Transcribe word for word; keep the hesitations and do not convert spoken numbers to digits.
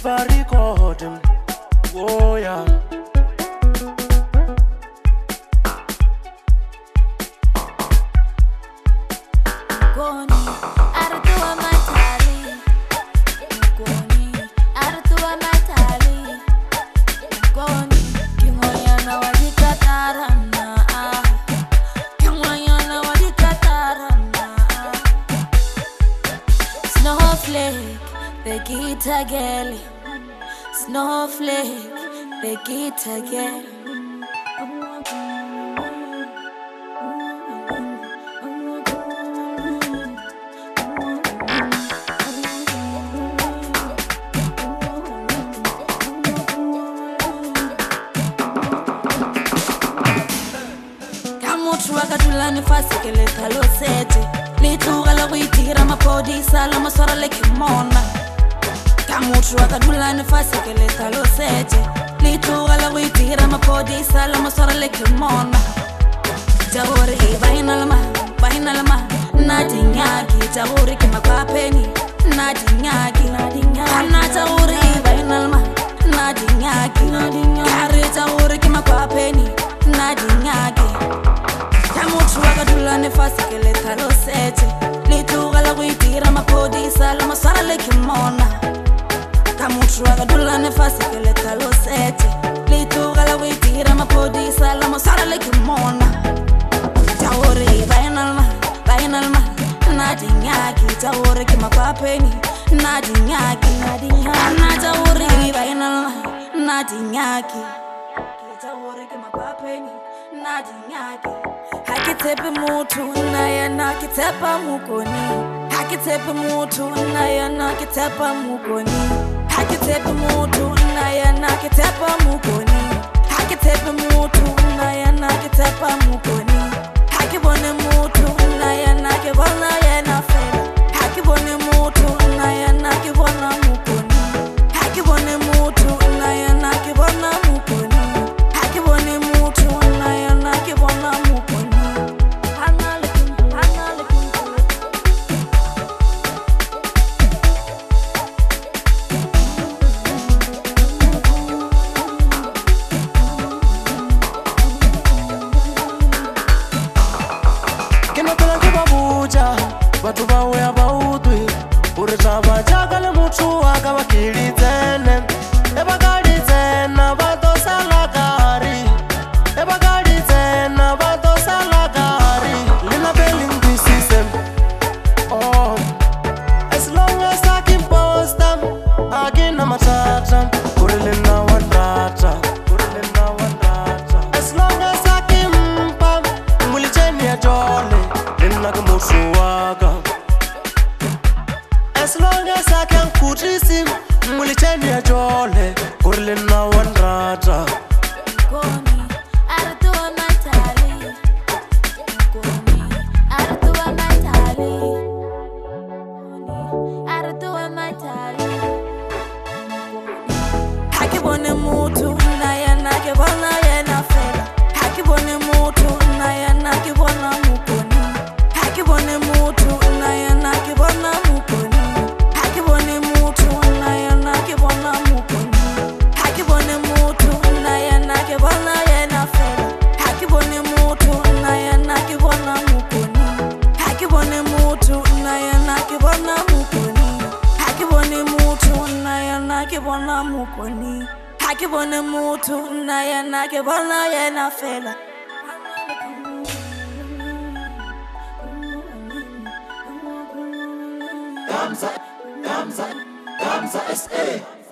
ba record him. Oh yeah. Goni, artuwa matali. Goni, artuwa matali. Goni, kingoyana wadikatarana. Kingoyana wadikatarana. Snowflake, the guitar girl. Snowflake, the guitar girl. Wakatulani fasi kele talo sete Lituga la kuitira mapodi sala maswara le kimona Kamutu wakatulani fasi kele talo sete Lituga la kuitira mapodi sala maswara le kimona Jaburi baina lama, baina lama Nadi nyaki, jaburi kima papeni Nadi nyaki, nadi nyaki Kana jaburi baina lama, nadi nyaki Kari jaburi kima papeni Nadi nyaki Kamutu wakatulani fasi kele talo sete Lituga la kuitira mapodi sala maswara le kimona Kamutu wakatulani fasi kele talo sete Lituga la kuitira mapodi sala maswara le kimona Jawori bainalma, bainalma Nadi nyaki, jawori kima papeni Nadi nyaki, nadi nyaki Ana jawori bainalma, nadi nyaki Jawori kima papeni Nadi nyaki Hakitepe mutu na yana kitepa mukoni Hakitepe mutu na yana kitepa mukoni Hakitepe mutu na yana kitepa mukoni Hakitepe mutu na yana kitepa mukoni Hakibone mutu na yana kibona yana fela Hakibone mutu na yana kibona mukoni Hakibone mutu na yana kibona mukoni Hakibone mutu na yana kibona mukoni Batu bawe abaudwi Uretaba jagale mutu waka wakili tene Eba gari tena bato salagari Eba gari tena bato salagari Lina belling this system Oh As long as I can post them Agina matata Kurilina wandrata Kurilina wandrata As long as I can pump Mulicheni ya jole Lina kumutu waka As long as I can kutisi Mulicheni ya jole Kurilina wandrata Goni, artuwa matali. Goni, artuwa matali. Goni, artuwa matali. Hakibone mutu na yana kibona yana fela Hakibone mutu na yana kibona mukoni Hakibone mutu na yana kibona mukoni Hakibone mutu na yana kibona mukoni Hakibone mutu na yana kibona yana fela Hakibone mutu na yana kibona mukoni Hakibone mutu na yana kibona mukoni Hakibone mutu na yana kibona mukoni Hakibone mutu na yana kibona yana fela Gamza, Gamza, Gamza S A